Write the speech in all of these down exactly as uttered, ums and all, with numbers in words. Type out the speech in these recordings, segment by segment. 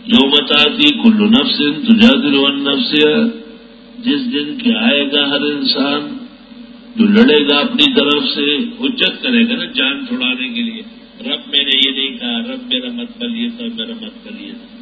یوم تاتی کل نفس تجادل عن نفسها، جس دن کہ آئے گا ہر انسان جو لڑے گا اپنی طرف سے، حجت کرے گا نا جان چھڑانے کے لیے، رب میں نے یہ نہیں کہا، رب میرا مطلب یہ تھا، میرا مطلب یہ تھا.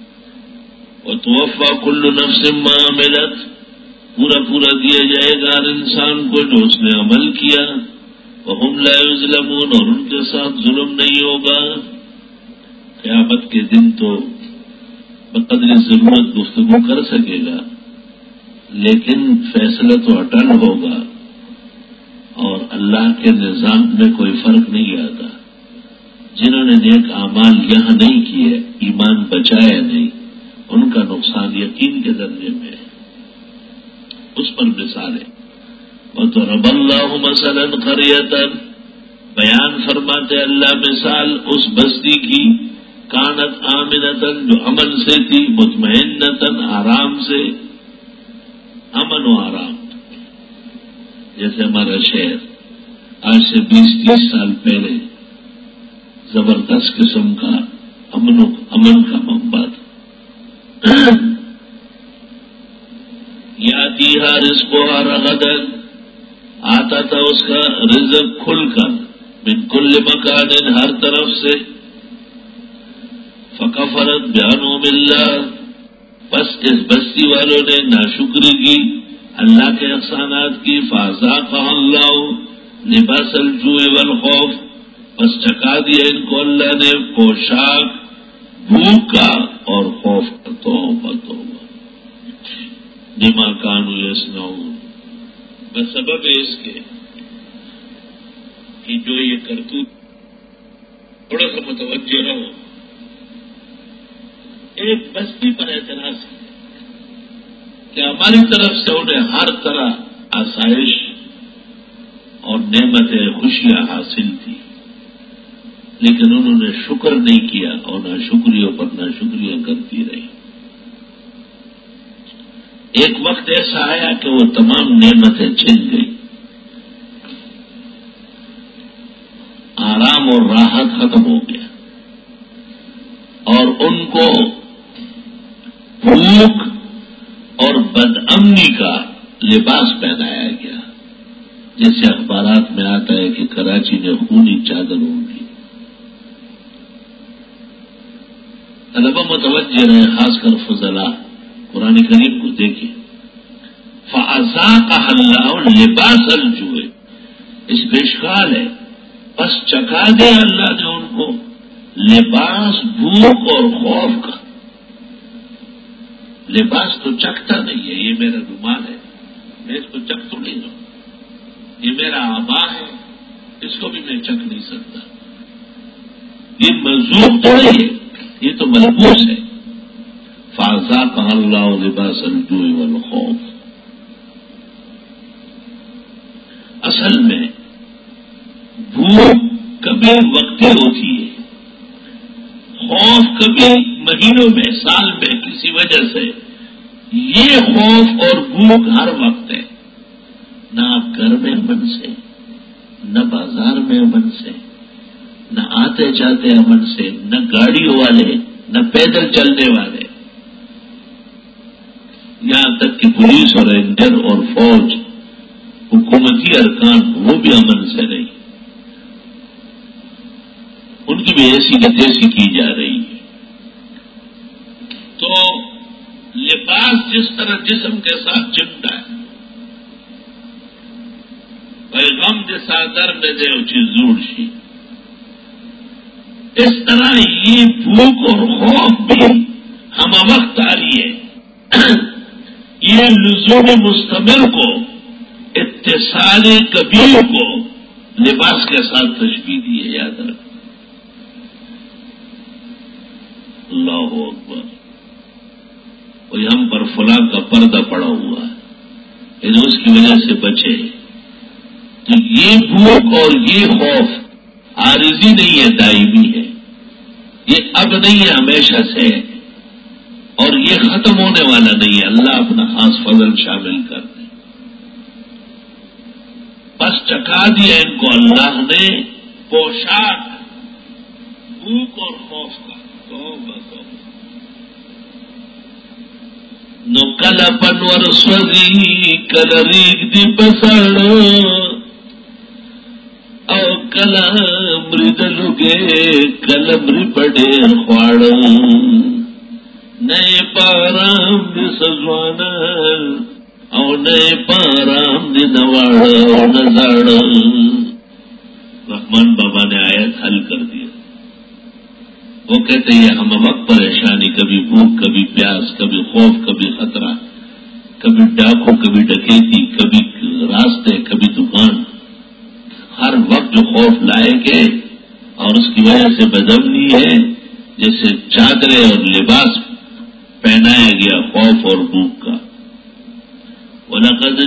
وتوفى كل نفس ما عملت، پورا پورا دیا جائے گا ہر انسان کو جو اس نے عمل کیا. وهم لا يظلمون، اور ان کے ساتھ ظلم نہیں ہوگا. قیامت کے دن تو بقدر ضرورت گفتگو کر سکے گا، لیکن فیصلہ تو اٹل ہوگا اور اللہ کے نظام میں کوئی فرق نہیں آتا. جنہوں نے نیک اعمال یہاں نہیں کیے، ایمان بچایا نہیں، ان کا نقصان یقین کے درجے میں ہے. اس پر مثال ہے. وَضَرَبَ اللَّهُ مَثَلًا قَرْيَةً، بیان فرماتے اللہ مثال اس بستی کی، کانت آمنتاً جو امن سے تھی، مطمئنتاً آرام سے، امن و آرام. جیسے ہمارا شہر آج سے بیس تیس سال پہلے زبردست قسم کا امن و امن کا منبع تھا. یاتیہا رزقہا رغداً، آتا تھا اس کا رزق کھل کر، من کل مکان، ہر طرف سے. فکفرت بانعم اللہ، بس اس بستی والوں نے ناشکری کی اللہ کے احسانات کی. فاذاقہا اللہ لباس الجوع والخوف، بس چکا دیا ان کو اللہ نے پوشاک بھوک کا اور خوف کا. توبہ توبہ بما کانوا یصنعون، بسبب اس کے کہ جو یہ کرتوت. تھوڑا سا متوجہ رہو. ایک بستی پر اعتراض کہ ہماری طرف سے انہیں ہر طرح آسائش اور نعمتیں خوشیاں حاصل تھی، لیکن انہوں نے شکر نہیں کیا اور نہ شکریوں پر نہ شکریہ کرتی رہی. ایک وقت ایسا آیا کہ وہ تمام نعمتیں چھن گئی، آرام اور راحت ختم ہو گیا، اور ان کو بھوک اور بدامنی کا لباس پہنایا گیا. جیسے اخبارات میں آتا ہے کہ کراچی میں خونی چادر ہوگی. طلبہ متوجہ رہے، خاص کر فضلاء، قرآن کریم کو دیکھیں. فَأَذَاقَهَا اللَّهُ لِبَاسَ الْجُوعِ، اس بشکال ہے، بس چکھا دے اللہ نے ان کو لباس بھوک اور خوف کا. لباس تو چکھتا نہیں ہے، یہ میرا رومال ہے، میں اس کو چکھ تو نہیں رہا. یہ میرا آبا ہے، اس کو بھی میں چکھ نہیں سکتا. یہ مذوق تو نہیں ہے، یہ تو ملبوس ہے. فَأَذَاقَهَا اللَّهُ لِبَاسَ الْجُوعِ وَالْخَوْفِ. اصل میں بھوک کبھی وقتی ہوتی ہے، خوف کبھی مہینوں میں، سال میں کسی وجہ سے. یہ خوف اور بھوک ہر وقت ہے، نہ آپ گھر میں امن سے، نہ بازار میں امن سے، نہ آتے جاتے امن سے، نہ گاڑیوں والے، نہ پیدل چلنے والے، یہاں تک کہ پولیس اور رینجر اور فوج، حکومتی ارکان، وہ بھی امن سے نہیں. ان کی بھی ایسی کی تیسی کی جا رہی ہے. تو لباس جس طرح جسم کے ساتھ چمٹا ہے، پیغام جیسا در میں دے اچھی زور سی، اس طرح یہ بھوک اور خوف بھی ہم وقت آ رہی ہے. یہ لزوم مستمر کو، اتصال کبیر کو لباس کے ساتھ تشبیہ دی ہے. یاد رکھ. اللہ اکبر. کوئی ہم پر فلاں کا پردہ پڑا ہوا ہے، یعنی اس کی وجہ سے بچے. تو یہ بھوک اور یہ خوف عارضی نہیں ہے، دائمی ہے. یہ اب نہیں ہے، ہمیشہ سے ہے، اور یہ ختم ہونے والا نہیں ہے. اللہ اپنا خاص فضل شامل کر دے. بس چکا دیا ان کو اللہ نے پوشاک بھوک اور خوف کا. توبہ توبہ. نو کلا پنور سوزی کلا ریگ دی پساڑو او کلا مردلو گے کلا مری پڑے خواڑو نئے پارام دی سزوانا او نئے پارام دی نواڑو نزاڑو. رحمان بابا نے آیت حل کر دیا. وہ کہتے ہیں ہم وقت پریشانی، کبھی بھوک، کبھی پیاس، کبھی خوف، کبھی خطرہ، کبھی ڈاکو، کبھی ڈکیتی، کبھی راستے، کبھی دکان، ہر وقت جو خوف لائے گے اور اس کی وجہ سے بدامنی ہے، جیسے چادریں اور لباس پہنایا گیا خوف اور بھوک کا. وَلَقَدْ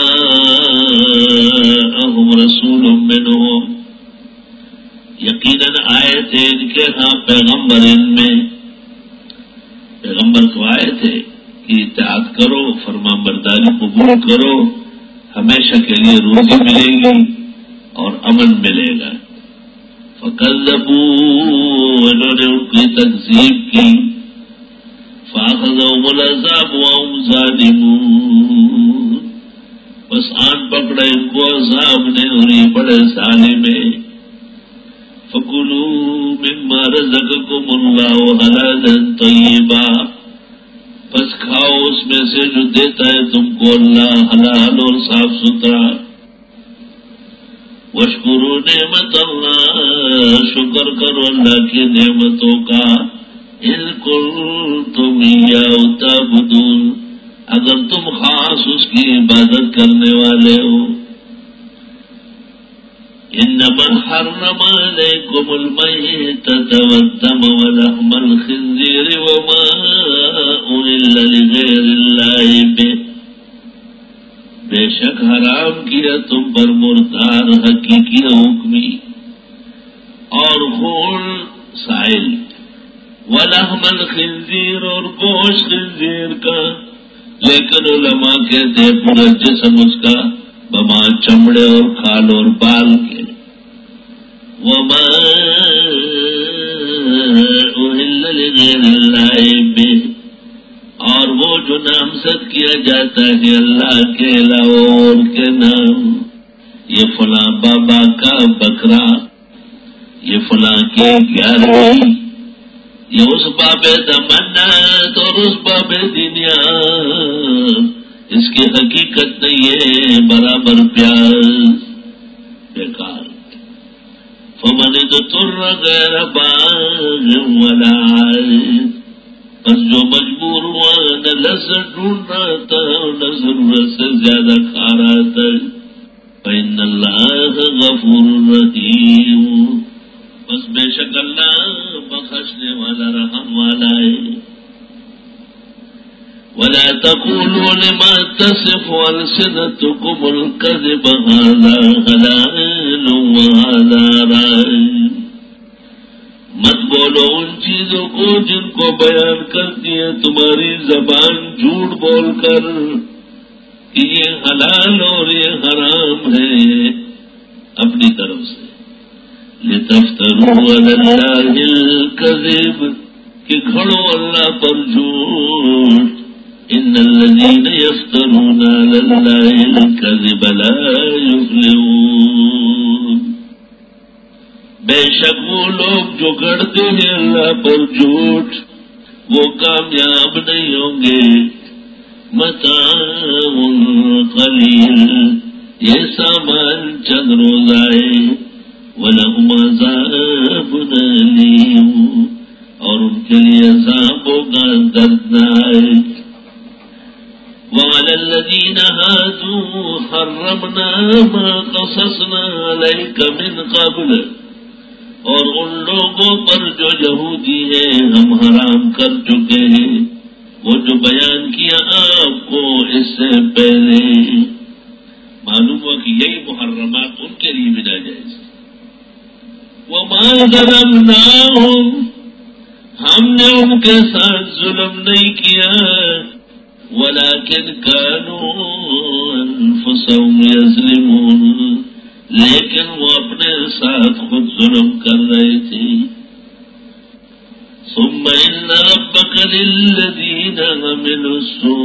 جَاءَهُمْ رَسُولٌ مِّنْهُمْ، یقیناً آئے تھے ان کے ہاں پیغمبر، ان میں پیغمبر تو آئے تھے کہ اطاعت کرو، فرمان برداری قبول کرو، ہمیشہ کے لیے روزی ملے گی اور امن ملے گا. فَكَذَّبُوا، انہوں نے ان کی تکذیب کی. فَأَخَذَهُمُ الْعَذَابُ وَهُمْ ظَالِمُونَ، بس آن پکڑا ان کو عذاب نے اور یہ بڑے ظالم ہیں. فَكُلُوا مِمَّا رَزَقَكُمُ اللَّهُ حَلَالًا طَيِّبًا، بس کھاؤ اس میں سے جو دیتا ہے تم کو اللہ حلال اور صاف ستھرا. وَاشْكُرُوا نِعْمَتَ اللَّهِ، شکر کرو اللہ کی نعمتوں کا. إِذْ كُنتُمْ إِيَّاهُ تَعْبُدُونَ، اگر تم خاص اس کی عبادت کرنے والے ہو. انما حرم عليكم الميتة والدم ولحم الخنزير وما أهل لغير الله به، بے شک حرام کیا تم پر مردار حقیقی حکمی اور خون سائل، ولحم الخنزیر اور گوشت خنزیر کا، لیکن علماء کہتے ہیں پورا جسم اس کا بما چمڑے اور کھال اور بال کے. وما أهل لغير الله به، اور وہ جو نامزد کیا جاتا ہے اللہ کے علاوہ اور کے نام، یہ فلاں بابا کا بکرا، یہ فلاں کی گیارہویں، یہ اس بابے دمنت اور اس بابے دنیا، اس کی حقیقت نہیں ہے برابر پیاس، بیکار. فمن اضطر غیر باغ ولا عاد، بس جو مجبور ہوا نہ لذت ڈھونڈ رہا تھا نہ ضرورت سے زیادہ کھا رہا تھا. فإن اللہ غفور رحیم، بس بے شک اللہ بخشنے والا رحم والا ہے. ولا تقولوا لما تصف ألسنتكم الكذب هذا حلال وهذا حرام، مت بولو ان چیزوں کو جن کو بیان کرتی ہے تمہاری زبان جھوٹ بول کر کہ یہ حلال اور یہ حرام ہے اپنی طرف سے. لتفتروا علی اللہ الکذب، کہ کھڑو اللہ پر جھوٹ. ان الذين يفترون على الله الكذب لا يفلحون، بے شک وہ لوگ جو گڑتے ہیں اللہ پر جھوٹ وہ کامیاب نہیں ہوں گے. متاع قلیل، یہ سامان چند روز آئے. ولہم عذاب علیم، اور ان کے لیے عذاب ہوگا دردناک. وعلى الذين هادوا حرمنا ما قصصنا عليك من قبل، اور ان لوگوں پر جو یہودی ہیں ہم حرام کر چکے ہیں وہ جو بیان کیا آپ کو اس سے پہلے. معلوم ہوا کہ یہی محرمات ان کے لیے بھی ناجائز. وما ظلمناهم، ہم نے ان کے ساتھ ظلم نہیں کیا، ولكن كانوا انفسهم يظلمون، لیکن وہ اپنے ساتھ خود ظلم کر رہے تھے. ثم إن ربك للذين عملوا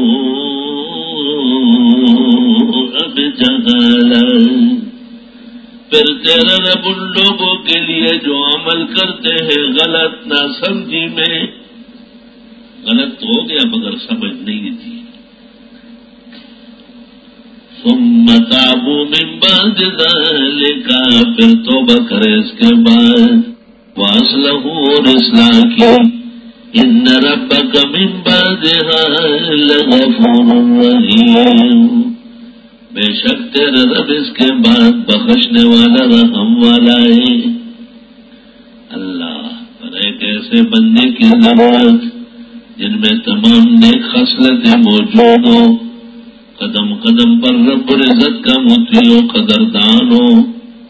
السوء بجهالة، پھر تیرا رب ان لوگوں کے لیے جو عمل کرتے ہیں غلط نہ سمجھی میں، غلط تو ہو گیا مگر سمجھ نہیں تھی. ثم تابوا من بعد ذلك، پھر توبہ کرے اس کے بعد، واصلحوا اور اصلاح کی، ان ربک من بعدها لغفور رحیم، بے شک تیرا رب اس کے بعد بخشنے والا رحم والا ہے. اللہ پر ایک ایسے بندے کی ضرورت جن میں تمام نیک خصلتیں موجود ہوں، قدم قدم پر رب العزت کا مطیع و قدردان ہو،